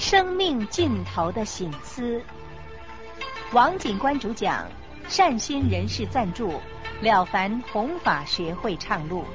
生命尽头的省思。王警官主讲，善心人士赞助，了凡弘法学会倡录。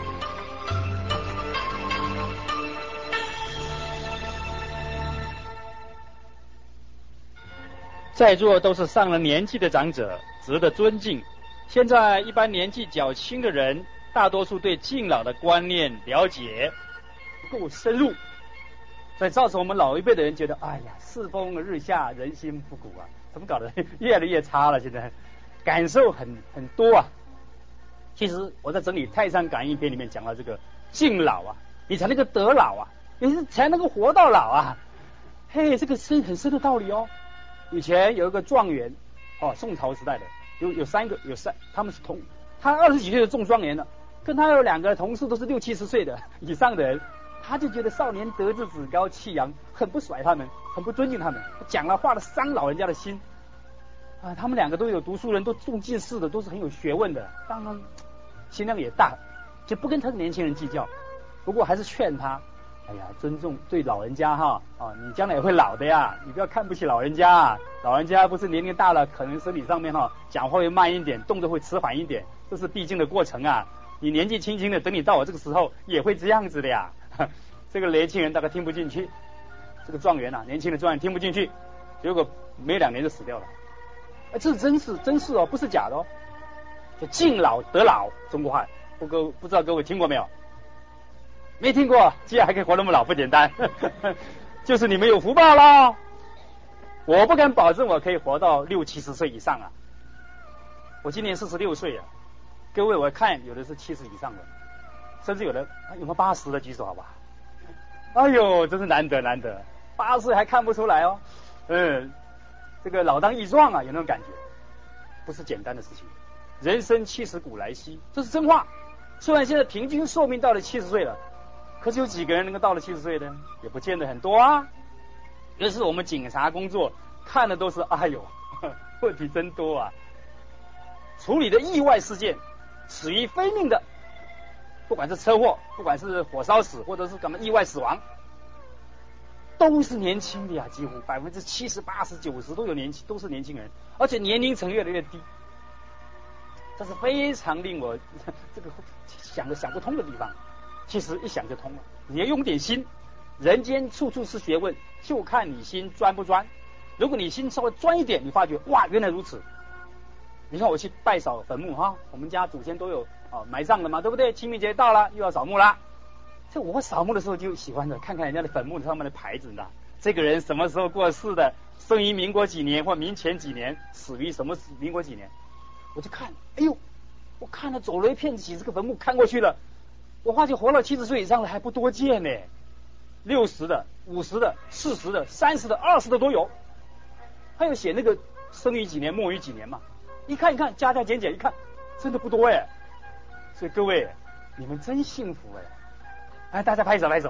在座都是上了年纪的长者，值得尊敬。现在一般年纪较轻的人，大多数对敬老的观念了解不够深入，所以造成我们老一辈的人觉得，哎呀，世风日下，人心不古啊，怎么搞得越来越差了？现在感受很多啊。其实我在整理《太上感应篇》里面讲到这个敬老啊，你才能够得老啊，你才能够活到老啊。嘿，这个是很深的道理哦。以前有一个状元，宋朝时代的有三，他们是他20几岁就中状元了，跟他有2个同事都是60、70岁的以上的人，他就觉得少年得志趾高气扬，很不甩他们，很不尊敬他们，讲了话的伤老人家的心啊。他们2个都有读书人，都中进士的，都是很有学问的，当然心量也大，就不跟他年轻人计较。不过还是劝他，哎呀，尊重对老人家哈啊，你将来也会老的呀，你不要看不起老人家啊。老人家不是年龄大了，可能身体上面讲话会慢一点，动作会迟缓一点，这是必经的过程啊。你年纪轻轻的，等你到我这个时候也会这样子的呀。这个年轻人大概听不进去，这个状元啊，年轻的状元听不进去，结果没2年就死掉了。这是真事哦，不是假的哦。就敬老得老，中国话，不知道各位听过没有？没听过，既然还可以活那么老，不简单。就是你们有福报了。我不敢保证我可以活到60、70岁以上啊。我今年46岁啊，各位我看有的是70以上的，甚至有的有没有80的举手好不好？哎呦，真是难得，80岁还看不出来哦。这个老当益壮啊，有那种感觉，不是简单的事情。人生70古来稀，这是真话。虽然现在平均寿命到了70岁了，可是有几个人能够到了70岁的？也不见得很多啊。尤其是我们警察工作看的都是，哎呦，问题真多啊。处理的意外事件，死于非命的，不管是车祸，不管是火烧死，或者是什么意外死亡，都是年轻的呀，几乎70%、80%、90%都是年轻人，而且年龄层越来越低。这是非常令我这个想不通的地方。其实一想就通了，你要用点心。人间处处是学问，就看你心专不专。如果你心稍微专一点，你发觉哇，原来如此。你看我去拜扫坟墓哈，我们家祖先都有埋葬了嘛，对不对？清明节到了，又要扫墓啦。这我扫墓的时候就喜欢的看看人家的坟墓上面的牌子，你知道，这个人什么时候过世的，生于民国几年或明前几年，死于什么民国几年，我就看，哎呦，我看了走了一片几十个坟墓看过去了，我发觉活了70岁以上的还不多见呢，60的、50的、40的、30的、20的都有，还有写那个生于几年、没于几年嘛。一看，加减减，一看真的不多哎。所以各位，你们真幸福哎！大家拍手，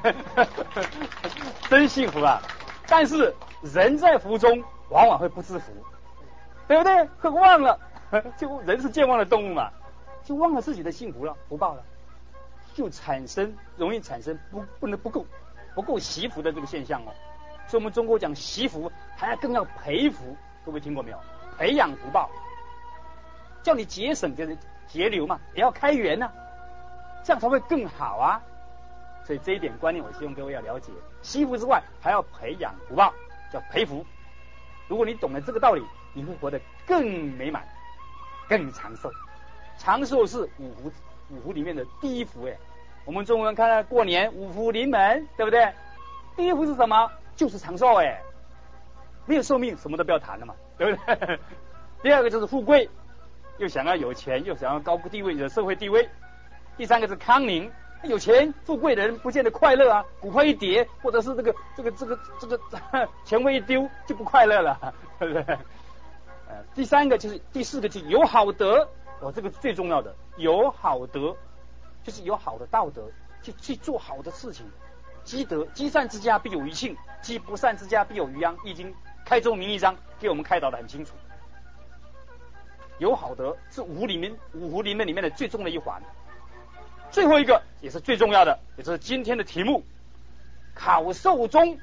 真幸福啊！但是人在福中，往往会不知福，对不对？会忘了，就人是健忘的动物嘛，就忘了自己的幸福了、福报了，就容易产生不够惜福的这个现象哦。所以我们中国讲惜福，还更要培福，各位听过没有？培养福报，叫你节省就是节流嘛，也要开源啊，这样才会更好啊。所以这一点观念，我希望各位要了解。惜福之外，还要培养福报，叫培福。如果你懂了这个道理，你会活得更美满、更长寿。长寿是五福里面的第一福哎。我们中国人看到过年五福临门，对不对？第一福是什么？就是长寿哎。没有寿命，什么都不要谈了嘛，对不对？第二个就是富贵，又想要有钱，又想要高地位的社会地位。第三个是康宁，有钱富贵的人不见得快乐啊，股票一跌，或者是这个钱位一丢就不快乐了，对不对？第四个就是有好德，这个最重要的，有好德就是有好的道德，去做好的事情。积德，积善之家必有余庆，积不善之家必有余殃。易经开宗明义章给我们开导的很清楚。有好德是五福里面的最重的一环。最后一个也是最重要的，也就是今天的题目，考寿中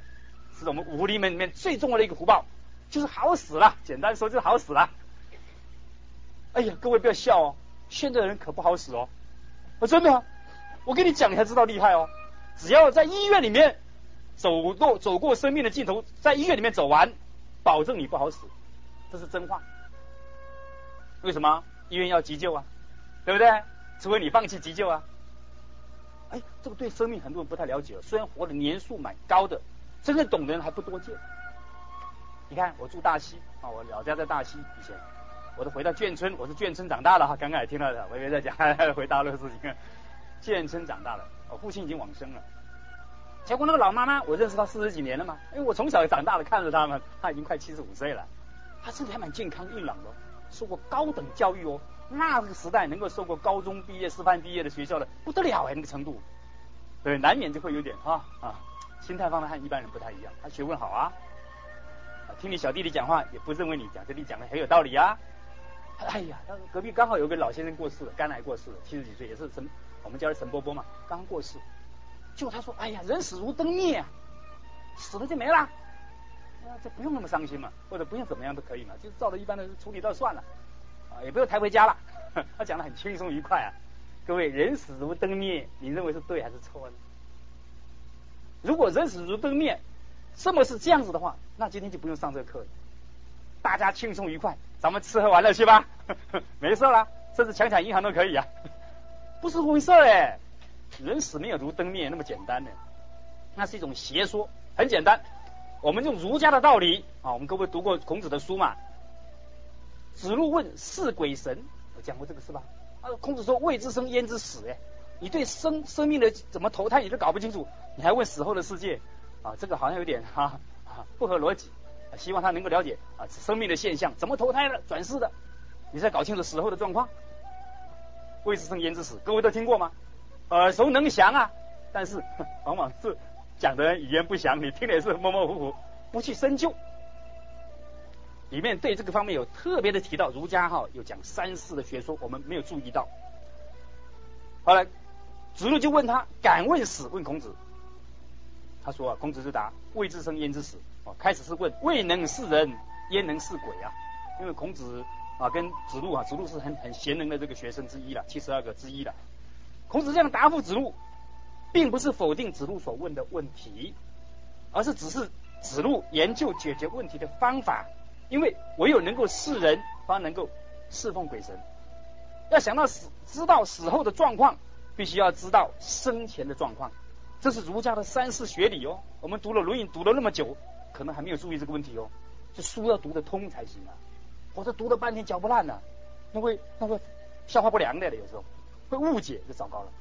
是我们五福临门里面最重要的一个福报，就是好死了。简单说就是好死了。哎呀，各位不要笑哦，现在的人可不好死哦。真的啊，我跟你讲，你才知道厉害哦。只要在医院里面走过生命的尽头，在医院里面走完，保证你不好死，这是真话。为什么？医院要急救啊，对不对？除非你放弃急救啊。哎，这个对生命很多人不太了解，虽然活的年数蛮高的，真正懂的人还不多见。你看我住大溪啊，我老家在大溪，以前我都回到眷村，我是眷村长大的哈，刚刚也听到的，我以为在讲回大陆的事情。眷村长大了，我父亲已经往生了。结果那个老妈妈，我认识她40几年了嘛，因为我从小长大的看着她嘛，她已经快75岁了，她身体还蛮健康硬朗的，受过高等教育哦。那个时代能够受过高中毕业、师范毕业的学校的不得了那个程度，对，难免就会有点心态方面和一般人不太一样。他学问好啊，听你小弟弟讲话也不认为你讲这里讲的很有道理啊。哎呀，隔壁刚好有个老先生过世了，肝癌过世了，70几岁，也是我们叫他陈波波嘛，刚过世。就他说，哎呀，人死如灯灭啊，死了就没了，这不用那么伤心嘛，或者不用怎么样都可以嘛，就照着一般的处理到算了，也不用抬回家了。他讲得很轻松愉快啊。各位，人死如灯灭，你认为是对还是错呢？如果人死如灯灭，这么是这样子的话，那今天就不用上这个课了，大家轻松愉快，咱们吃喝玩乐去吧，没事了，甚至抢银行都可以啊，不是这么回事哎。人死没有如灯灭那么简单的，那是一种邪说。很简单，我们用儒家的道理啊，我们各位读过孔子的书嘛？子路问是鬼神，我讲过这个是吧？孔子说未知生焉知死？你对生命的怎么投胎你都搞不清楚，你还问死后的世界啊？这个好像有点不合逻辑。希望他能够了解生命的现象，怎么投胎的、转世的，你才搞清楚死后的状况。未知生焉知死？各位都听过吗？耳熟能详啊，但是往往是讲的人语言不详，你听的也是模模糊糊，不去深究。里面对这个方面有特别的提到，儒家有讲三世的学说，我们没有注意到。后来子路就问他，敢问死？问孔子。他说孔子就答未知生焉知死。开始是问未能是人焉能是鬼啊？因为孔子跟子路子路是很贤能的这个学生之一了，72个之一了。孔子这样答复子路，并不是否定子路所问的问题，而是只是子路研究解决问题的方法。因为唯有能够是人，方能够侍奉鬼神。要想到知道死后的状况，必须要知道生前的状况。这是儒家的三世学理哦。我们读了《论语》读了那么久，可能还没有注意这个问题哦。这书要读得通才行啊，否则读了半天嚼不烂了，那会消化不良的，有时候会误解就糟糕了。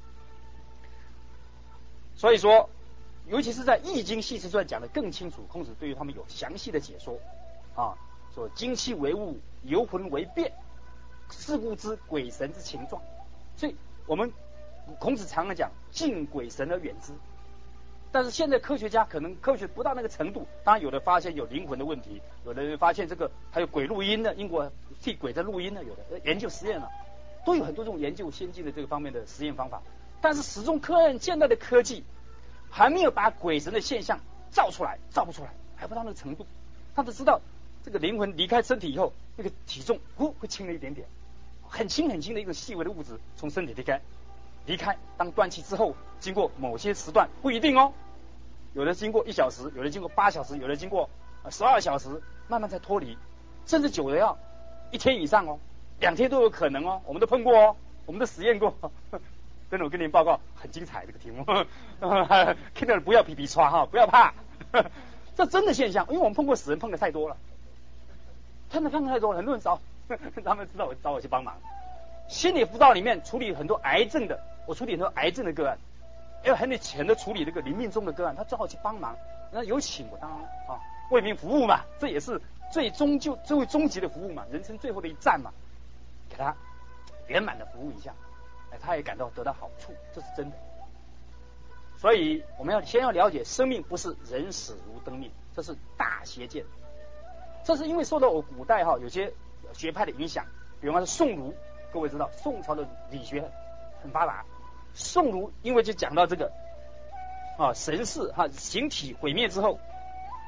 所以说，尤其是在《易经》系辞传讲得更清楚，孔子对于他们有详细的解说说精气为物，游魂为变，是故知鬼神之情状。所以我们孔子常常讲敬鬼神而远之。但是现在科学家可能科学不到那个程度，当然有的发现有灵魂的问题，有的发现这个还有鬼录音的，英国替鬼在录音的，有的研究实验了，都有很多这种研究先进的这个方面的实验方法。但是始终现代的科技还没有把鬼神的现象造不出来，还不到那个程度。他只知道这个灵魂离开身体以后，那个体重会轻了一点点，很轻很轻的一个细微的物质从身体离开，当断气之后，经过某些时段不一定哦，有的经过1小时，有的经过8小时，有的经过12小时，慢慢才脱离，甚至久的要1天以上哦，2天都有可能哦，我们都碰过哦，我们都实验过。真的，我跟您报告很精彩这个题目，听到不要皮皮刷不要怕，这真的现象，因为我们碰过死人碰的太多了，真的碰的太多了，很多人他们知道找我去帮忙。心理辅导里面处理很多癌症的，我处理很多癌症的个案，也有很多处理这个临命终的个案，他找我去帮忙，那有请我当然为民服务嘛，这也是最终极的服务嘛，人生最后的一站嘛，给他圆满的服务一下，他也感到得到好处，这是真的。所以我们先要了解，生命不是人死如灯灭，这是大邪见。这是因为受到我古代有些学派的影响，比方说宋儒，各位知道宋朝的理学很发达，宋儒因为就讲到这个神事形体毁灭之后，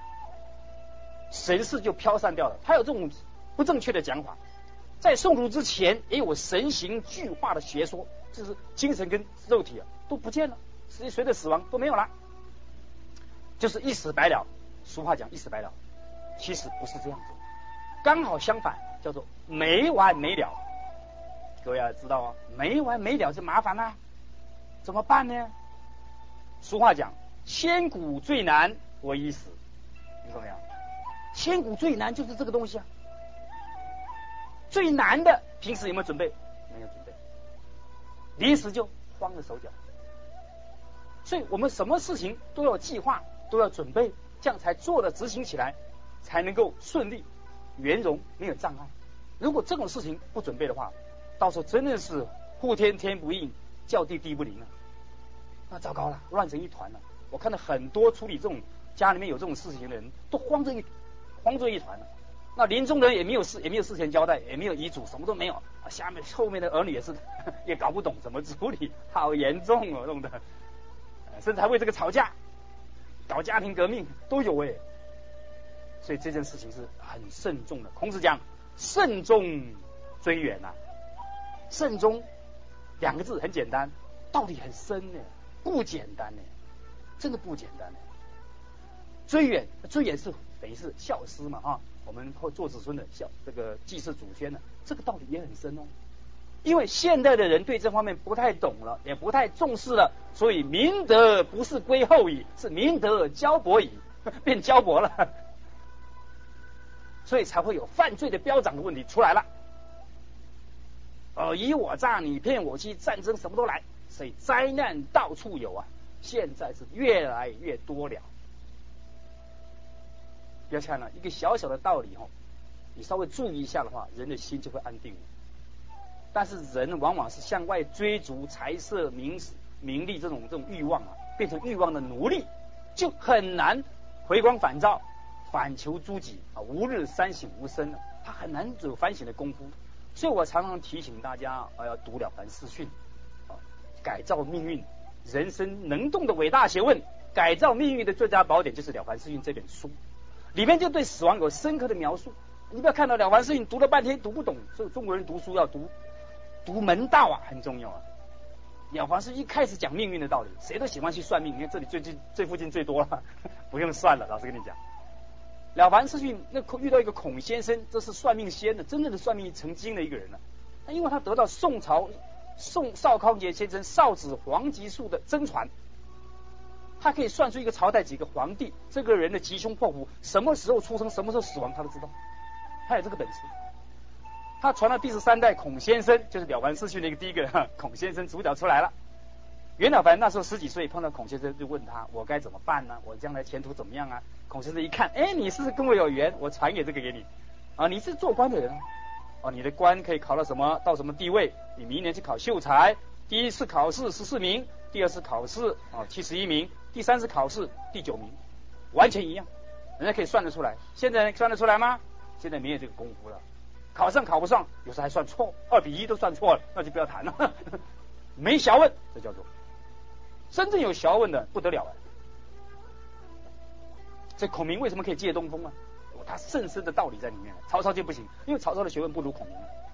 神识就飘散掉了。他有这种不正确的讲法。在宋儒之前也有神形具化的学说，就是精神跟肉体都不见了，实际随着死亡都没有了，就是一死百了。俗话讲一死百了，其实不是这样子，刚好相反，叫做没完没了。各位要知道没完没了就麻烦了，怎么办呢？俗话讲千古最难我已死，你懂没有？千古最难就是这个东西最难的平时有没有准备？没有准备，临时就慌了手脚。所以我们什么事情都要计划，都要准备，这样才做的执行起来才能够顺利圆融，没有障碍。如果这种事情不准备的话，到时候真的是呼天天不应，叫地地不灵那糟糕了，乱成一团了。我看到很多处理这种家里面有这种事情的人都慌作一团了。那临终的人也没有事前交代，也没有遗嘱，什么都没有。下面后面的儿女也是也搞不懂怎么处理，好严重弄的，甚至还为这个吵架，搞家庭革命都有所以这件事情是很慎重的。孔子讲慎终追远慎终两个字很简单，道理很深不简单真的不简单追远是等于是孝思嘛我们做子孙的这个祭祀祖先这个道理也很深因为现代的人对这方面不太懂了，也不太重视了，所以明德不是归后矣，是明德交薄矣，变交薄了，所以才会有犯罪的飙涨的问题出来了。尔虞我诈，你骗我欺，战争什么都来，所以灾难到处有现在是越来越多了。不要看一个小小的道理你稍微注意一下的话，人的心就会安定。但是人往往是向外追逐财色名利这种欲望变成欲望的奴隶，就很难回光返照，反求诸己无日三省吾身他很难有反省的功夫。所以我常常提醒大家要读《了凡四训》改造命运，人生能动的伟大学问，改造命运的最佳宝典就是《了凡四训》这本书，里面就对死亡有深刻的描述。你不要看到《了凡四训》读了半天读不懂，所以中国人读书要读门道很重要了凡四训一开始讲命运的道理，谁都喜欢去算命，你看这里最附近最多了，不用算了，老师跟你讲。了凡四训遇到一个孔先生，这是算命仙的，真正的算命成精的一个人因为他得到宋邵康节先生少子黄吉术的真传，他可以算出一个朝代几个皇帝，这个人的吉凶祸福，什么时候出生什么时候死亡他都知道，他有这个本事。他传到第13代孔先生，就是了凡四训的一个第一个孔先生主角出来了。袁了凡那时候10几岁，碰到孔先生就问他，我该怎么办呢？我将来前途怎么样孔先生一看，你是跟我有缘，我传给这个给你你是做官的人你的官可以考到到什么地位，你明年去考秀才，第一次考试14名，第二次考试71名，第三次考试第9名，完全一样，人家可以算得出来。现在算得出来吗？现在没有这个功夫了，考上考不上，有时候还算错，2比1都算错了，那就不要谈了没学问，这叫做真正有学问的不得了这孔明为什么可以借东风有他甚深的道理在里面曹操就不行，因为曹操的学问不如孔明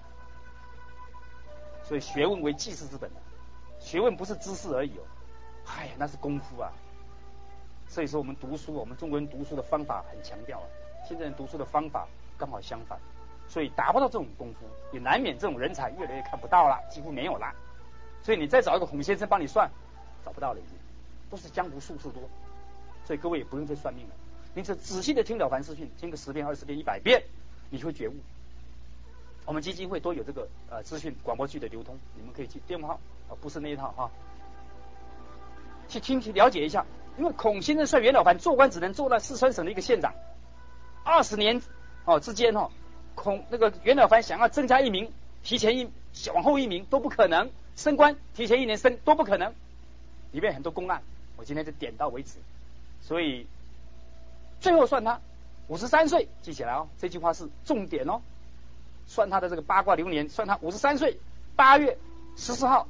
所以学问为济世之本学问不是知识而已那是功夫所以说我们读书，我们中国人读书的方法很强调现在人读书的方法刚好相反，所以达不到这种功夫，也难免这种人才越来越看不到了，几乎没有了。所以你再找一个孔先生帮你算，找不到了，已经都是江湖术士多。所以各位也不用再算命了，你只仔细的听了凡四训，听个10遍、20遍、100遍，你就会觉悟。我们基金会都有这个资讯广播剧的流通，你们可以去电话号不是那一套去听去了解一下。因为孔先生率袁了凡做官只能做到四川省的一个县长，20年之间那个袁了凡想要增加1名，提前往后1名都不可能，升官提前1年升都不可能，里面很多公案，我今天就点到为止。所以最后算他53岁，记起来这句话是重点算他的这个八卦流年，算他53岁8月14号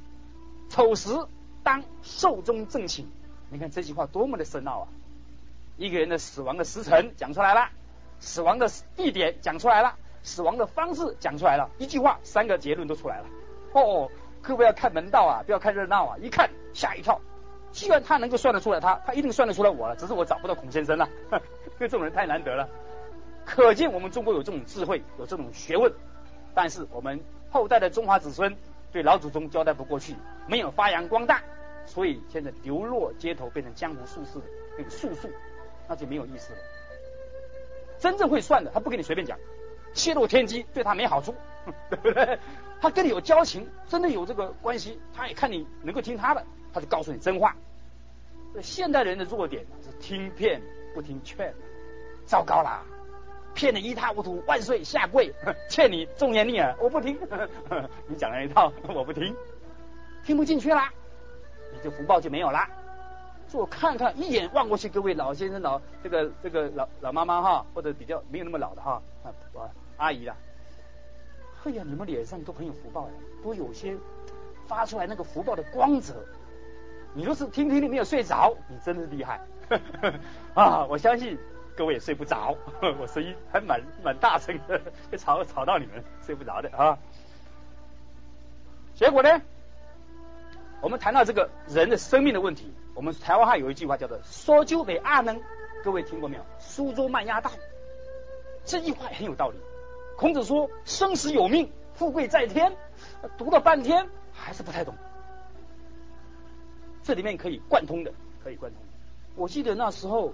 丑时当寿终正寝。你看这句话多么的深奥一个人的死亡的时辰讲出来了，死亡的地点讲出来了，死亡的方式讲出来了，一句话3个结论都出来了。哦，各位要看门道啊，不要看热闹啊，一看吓一跳。既然他能够算得出来，他一定算得出来我了，只是我找不到孔先生了，因为这种人太难得了。可见我们中国有这种智慧，有这种学问，但是我们后代的中华子孙对老祖宗交代不过去，没有发扬光大，所以现在流落街头，变成江湖术士的那个术数，那就没有意思了。真正会算的，他不跟你随便讲，泄露天机对他没好处，对不对？他跟你有交情，真的有这个关系，他也看你能够听他的，他就告诉你真话。现代人的弱点是听骗不听劝，糟糕啦！骗你一塌糊涂，万岁下跪，欠你忠言逆耳，我不听。你讲了一套，我不听，听不进去啦，你这福报就没有啦。所以我看看一眼望过去，各位老先生、这个老妈妈哈，或者比较没有那么老的哈，阿姨啦，哎呀，你们脸上都很有福报呀，都有些发出来那个福报的光泽。你若是听你没有睡着，你真是厉害啊！我相信各位也睡不着，我声音还蛮大声的，就吵到你们睡不着的啊。结果呢，我们谈到这个人的生命的问题，我们台湾话有一句话叫做“说酒北阿能”，各位听过没有？苏州慢鸭道，这句话很有道理。孔子说生死有命，富贵在天，读了半天还是不太懂。这里面可以贯通的，可以贯通的。我记得那时候，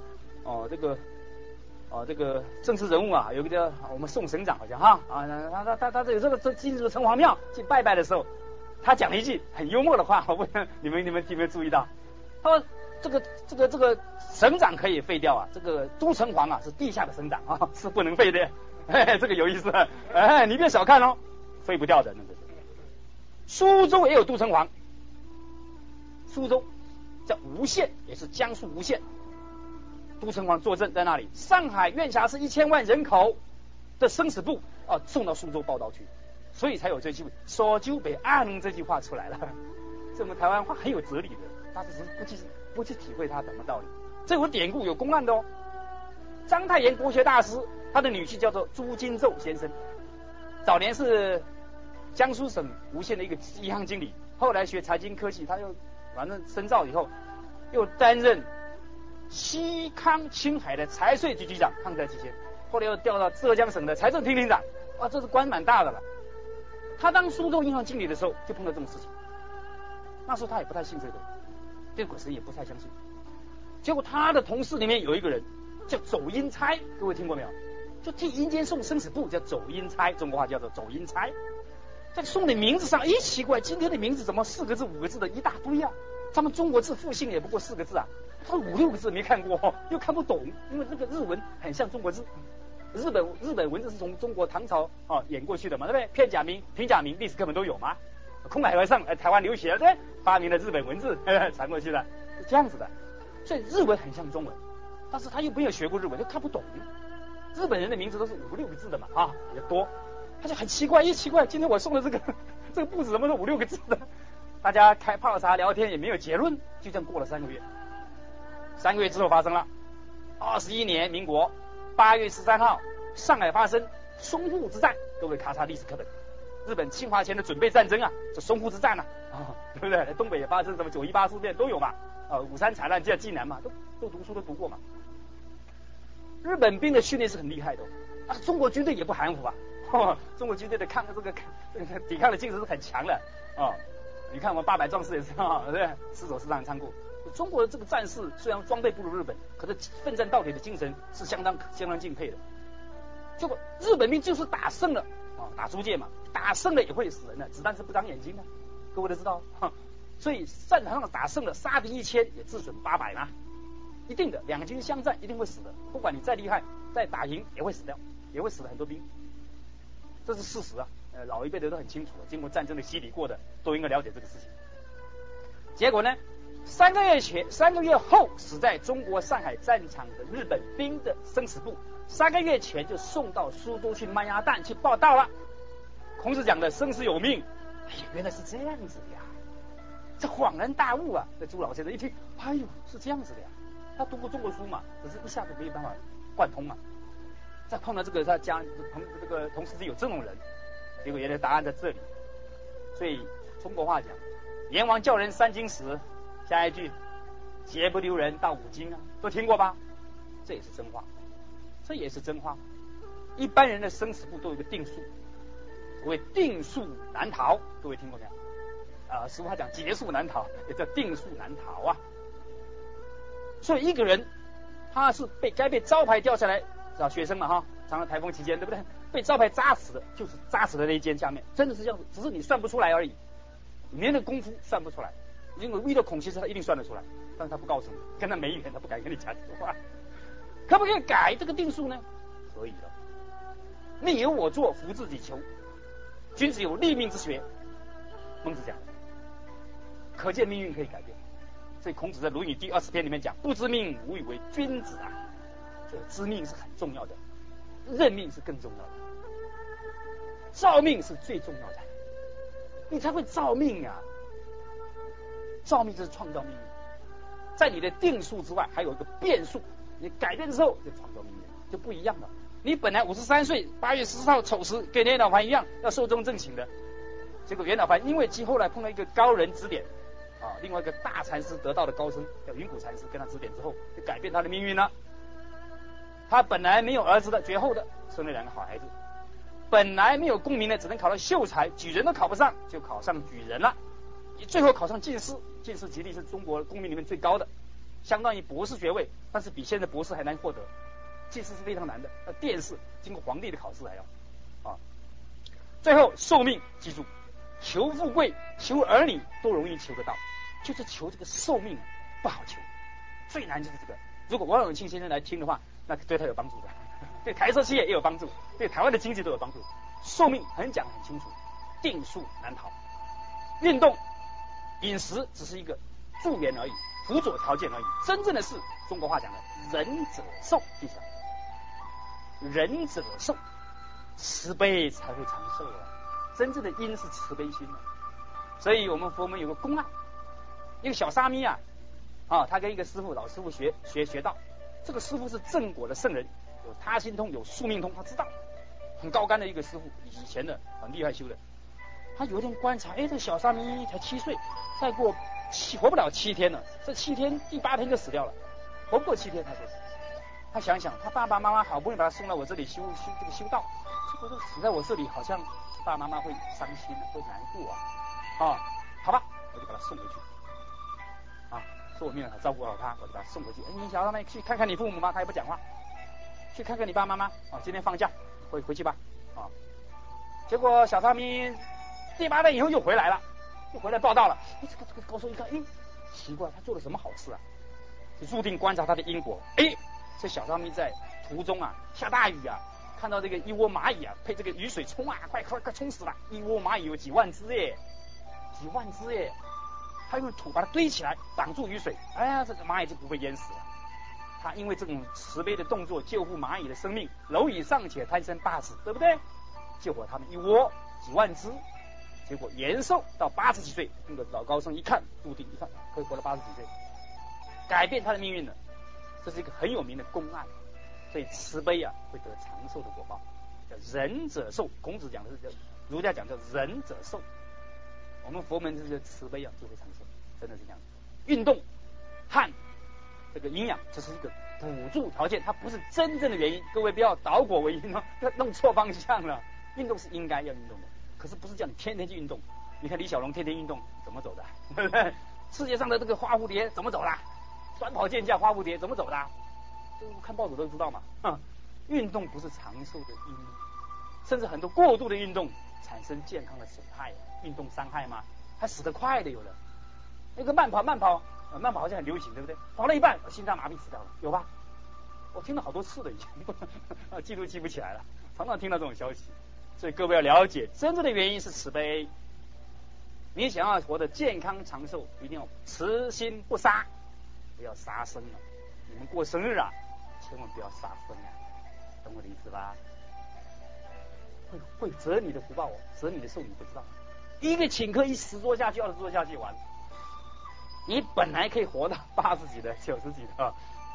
这个政治人物啊，有个叫我们宋省长好像哈他这个进入城隍庙去拜拜的时候，他讲了一句很幽默的话，我问你们有没有注意到？他说这个省长可以废掉啊，这个都城隍啊是地下的省长啊，是不能废的。这个有意思，你别小看哦，废不掉的那个。苏州也有都城隍。苏州叫吴县，也是江苏吴县，都城隍坐镇在那里。上海院辖是1000万人口的生死簿送到苏州报道去，所以才有这句“说酒北阿能”这句话出来了。这我们台湾话很有哲理的，大家只是不去体会它什么道理。这有典故有公案的哦。章太炎国学大师，他的女婿叫做朱金宙先生，早年是江苏省吴县的一个银行经理，后来学财经科技，他又反正深造以后，又担任西康青海的财税局局长，抗战期间，后来又调到浙江省的财政厅厅长，这是官蛮大的了。他当苏州银行经理的时候，就碰到这种事情。那时候他也不太信这个，对鬼神也不太相信。结果他的同事里面有一个人叫走阴差，各位听过没有？就替阴间送生死簿，叫走阴差，中国话叫做走阴差。在送的名字上，奇怪，今天的名字怎么4个字、5个字的一大堆啊？他们中国字复姓也不过4个字啊，他5、6个字没看过，又看不懂，因为那个日文很像中国字。日本文字是从中国唐朝演过去的嘛，对不对？片假名、平假名，历史课本都有嘛。空海和尚台湾留学，对，发明了日本文字传过去的，是这样子的。所以日文很像中文，但是他又没有学过日文，就看不懂。日本人的名字都是5、6个字的嘛，也多。他就很奇怪，奇怪，今天我送的这个簿子怎么是5、6个字的？大家开泡茶聊天也没有结论，就这样过了3个月。3个月之后发生了21年民国8月13号，上海发生淞沪之战。各位咔嚓历史课本，日本侵华前的准备战争啊，这淞沪之战啊，对不对？东北也发生什么918事变都有嘛，五三惨案叫济南嘛，都读书都读过嘛。日本兵的训练是很厉害的，中国军队也不含糊啊。中国军队的抵抗的精神是很强的你看我们800壮士也是对不对？赤手是上仓库。中国的这个战士虽然装备不如日本，可是奋战到底的精神是相当敬佩的。结果日本兵就是打胜了打租界嘛，打胜了也会死人的，子弹是不长眼睛的，各位都知道。所以战场上打胜了，杀敌1000也自损800嘛，一定的，两军相战一定会死的，不管你再厉害再打赢也会死掉，也会死了很多兵。这是事实啊，老一辈的都很清楚，经过战争的洗礼过的都应该了解这个事情。结果呢，3个月后死在中国上海战场的日本兵的生死簿，3个月前就送到苏州去卖鸭蛋去报道了。孔子讲的生死有命，原来是这样子的呀，这恍然大悟啊！这朱老先生一听，是这样子的呀， 他读过中国书嘛，可是一下子没有办法贯通嘛。再碰到这个他家这个同时有这种人，结果原来答案在这里。所以中国话讲，阎王叫人3经10，下一句劫不留人到5经啊，都听过吧？这也是真话，这也是真话。一般人的生死簿都有一个定数，所谓定数难逃，各位听过没有？师父他讲劫数难逃，也叫定数难逃啊。所以一个人他是该被招牌掉下来，找学生嘛哈，常常台风期间对不对？被招牌扎死的，就是扎死的那一间下面，真的是这样子，只是你算不出来而已，你的功夫算不出来。因为遇到孔其实他一定算得出来，但是他不告诉你，跟他没缘，他不敢跟你讲这个话。可不可以改这个定数呢？可以了。命由我作，福自己求。君子有立命之学，孟子讲的，可见命运可以改变。所以孔子在《论语》第20篇里面讲：“不知命，无以为君子啊。”这个知命是很重要的，认命是更重要的，造命是最重要的，你才会造命啊！造命就是创造命运，在你的定数之外还有一个变数，你改变之后就创造命运，就不一样了。你本来53岁8月14号丑时跟袁老凡一样要寿终正寝的，结果袁老凡因为后来碰到一个高人指点啊，另外一个大禅师得道的高僧叫云谷禅师跟他指点之后，就改变他的命运了。他本来没有儿子的，绝后的生了2个好孩子，本来没有功名的，只能考到秀才，举人都考不上，就考上举人了，最后考上进士。进士级第是中国功名里面最高的，相当于博士学位，但是比现在博士还难获得。进士是非常难的，殿试经过皇帝的考试还要啊。最后寿命，记住，求富贵、求儿女都容易求得到，就是求这个寿命不好求，最难就是这个。如果王永庆先生来听的话，那对他有帮助的，对台车企业也有帮助，对台湾的经济都有帮助。寿命讲很清楚，定数难逃。运动、饮食只是一个助缘而已，辅佐条件而已。真正的是中国话讲的仁者寿，记下来，仁者寿，慈悲才会长寿啊！真正的因是慈悲心啊。所以我们佛门有个公案，一个小沙弥啊，他跟一个师傅老师傅学道，这个师傅是正果的圣人，有他心通，有宿命通，他知道，很高干的一个师傅，以前的很厉害修的。他有一天观察，这个小沙弥才7岁，再过活不了7天了，这7天第8天就死掉了，活不过7天。他想想，他爸爸妈妈好不容易把他送到我这里修道，结果死在我这里，好像爸爸妈妈会伤心，会难过啊。好吧，我就把他送回去啊，说我命好照顾好他，我就把他送回去。你小沙弥去看看你父母吗？他也不讲话。去看看你爸妈妈今天放假回去吧啊。结果小沙弥第8天以后又回来了，又回来报道了。这个高僧一看，奇怪，他做了什么好事啊？就注定观察他的因果。这小沙弥在途中下大雨看到这个一窝蚂蚁被这个雨水冲快冲死了。一窝蚂蚁有几万只耶，他用土把它堆起来挡住雨水，这个蚂蚁就不会淹死了。他因为这种慈悲的动作救护蚂蚁的生命，蝼蚁尚且贪生怕死，对不对？救活他们一窝几万只，结果延寿到80几岁。那个老高僧一看，注定可以活到80几岁，改变他的命运了。这是一个很有名的公案。所以慈悲会得长寿的果报，叫仁者寿。孔子讲的是叫，儒家讲叫仁者寿。我们佛门这个慈悲就会长寿，真的是这样。运动、汗、这个营养，这是一个辅助条件，它不是真正的原因。各位不要倒果为因弄错方向了。运动是应该要运动的，可是不是叫你天天去运动。你看李小龙天天运动怎么走的？对不对？世界上的这个花蝴蝶怎么走的？短跑健将花蝴蝶怎么走的？看报纸都知道嘛。运动不是长寿的因，甚至很多过度的运动产生健康的损害。运动伤害吗？还死得快的有的。那个慢跑好像很流行，对不对？跑了一半心脏麻痹死掉了，有吧？我听了好多次了已经，记都记不起来了，常常听到这种消息。所以各位要了解，真正的原因是慈悲。你想要活得健康长寿，一定要慈心不杀，不要杀生了。你们过生日千万不要杀生懂我的意思吧？会折你的福报折你的寿，你不知道。一个请客10桌下去20桌下去完，你本来可以活到80几的90几的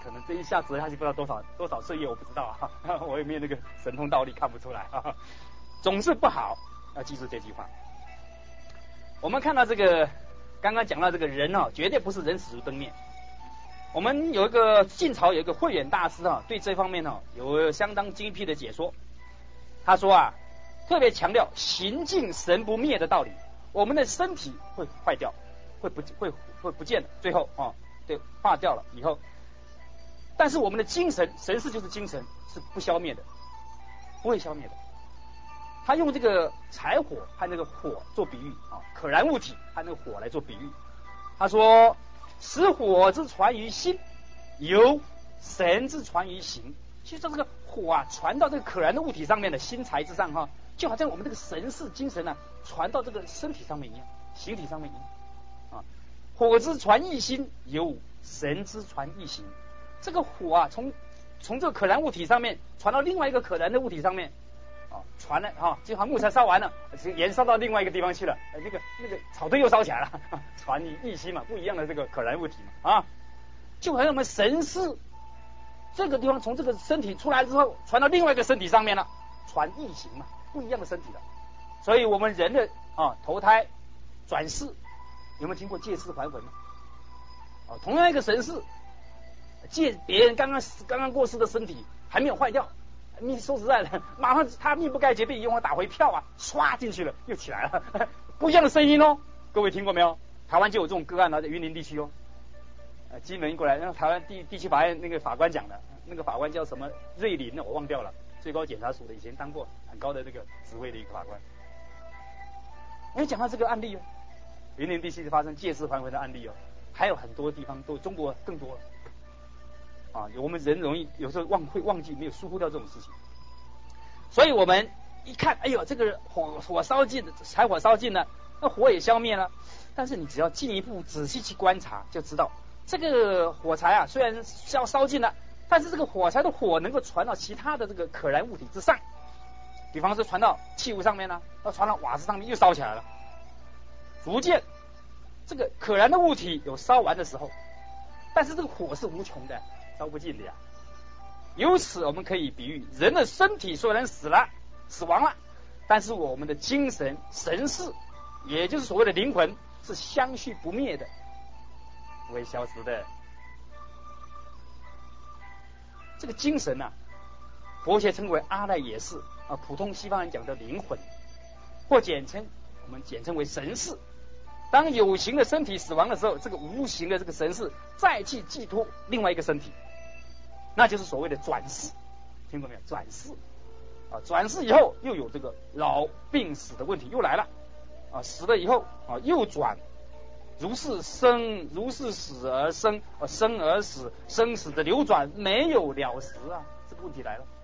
可能这一下折下去不知道多少岁月，我不知道啊，我也没有那个神通道力看不出来啊。总是不好，要记住这句话。我们看到这个刚刚讲到这个人啊，绝对不是人死如灯灭。我们有一个晋朝有一个慧远大师啊，对这方面呢有相当精辟的解说。他说啊，特别强调形尽神不灭的道理。我们的身体会坏掉，会不见的，最后啊，对，化掉了以后，但是我们的精神，神识就是精神，是不消灭的，不会消灭的。他用这个柴火和那个火做比喻啊，可燃物体和那个火来做比喻。他说，使火之传于心，由神之传于形。其实这个火啊，传到这个可燃的物体上面的心材之上哈，就好像我们这个神识精神啊，传到这个身体上面一样，形体上面一样啊。火之传一心，由神之传一形。这个火啊，从这个可燃物体上面传到另外一个可燃的物体上面。传了哈，就好像木材烧完了，燃烧到另外一个地方去了，那个草堆又烧起来了，传一心嘛，不一样的这个可燃物体嘛啊，就好像我们神识这个地方从这个身体出来之后，传到另外一个身体上面了，传异形嘛，不一样的身体了。所以我们人的投胎转世，有没有听过借尸还魂呢？同样一个神识，借别人刚刚过世的身体还没有坏掉。你说实在的，马上他命不该绝，被银行打回票啊，唰进去了，又起来了，不一样的声音哦。各位听过没有？台湾就有这种个案，在云林地区哦。金门过来，然后台湾地区法院那个法官讲的，那个法官叫什么瑞林呢？我忘掉了，最高检察署的，以前当过很高的这个职位的一个法官。讲到这个案例哦，云林地区发生借尸还魂的案例哦，还有很多地方都，中国更多了。我们人容易有时候会忘记，没有疏忽掉这种事情。所以我们一看，哎呦，这个火烧尽了，柴火烧尽了，那火也消灭了。但是你只要进一步仔细去观察，就知道这个火柴啊，虽然烧尽了，但是这个火柴的火能够传到其他的这个可燃物体之上，比方说传到器物上面呢，传到瓦斯上面又烧起来了。逐渐这个可燃的物体有烧完的时候，但是这个火是无穷的，烧不尽的呀。由此我们可以比喻，人的身体虽然死亡了，但是我们的精神神识，也就是所谓的灵魂，是相续不灭的，不会消失的。这个精神啊，佛学称为阿赖耶识啊，普通西方人讲的灵魂，或我们简称为神识。当有形的身体死亡的时候，这个无形的这个神识再去寄托另外一个身体，那就是所谓的转世。听过没有？转世啊，转世以后又有这个老病死的问题又来了啊，死了以后啊又转，如是生，如是死而生，生而死，生死的流转没有了时啊，这个问题来了。